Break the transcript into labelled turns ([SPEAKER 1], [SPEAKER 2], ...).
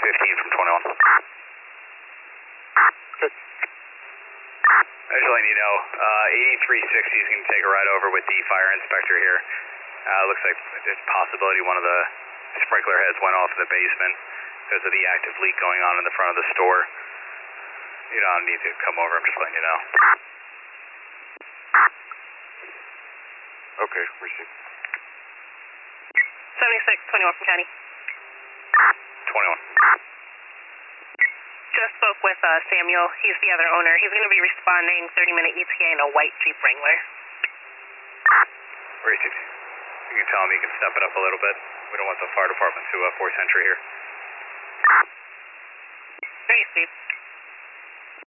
[SPEAKER 1] 15 from 21.
[SPEAKER 2] Good.
[SPEAKER 1] I just letting you know, 8360 is going to take a ride over with the fire inspector here. Looks like there's a possibility one of the sprinkler heads went off in the basement because of the active leak going on in the front of the store. You don't need to come over, I'm just letting you know.
[SPEAKER 2] Okay, receive.
[SPEAKER 3] 7621 from County.
[SPEAKER 1] 21.
[SPEAKER 3] Just spoke with Samuel. He's the other owner. He's going to be responding 30-minute ETA in a white Jeep Wrangler.
[SPEAKER 1] Received. You can tell him he can step it up a little bit. We don't want the fire department to force entry here.
[SPEAKER 3] Great, Steve.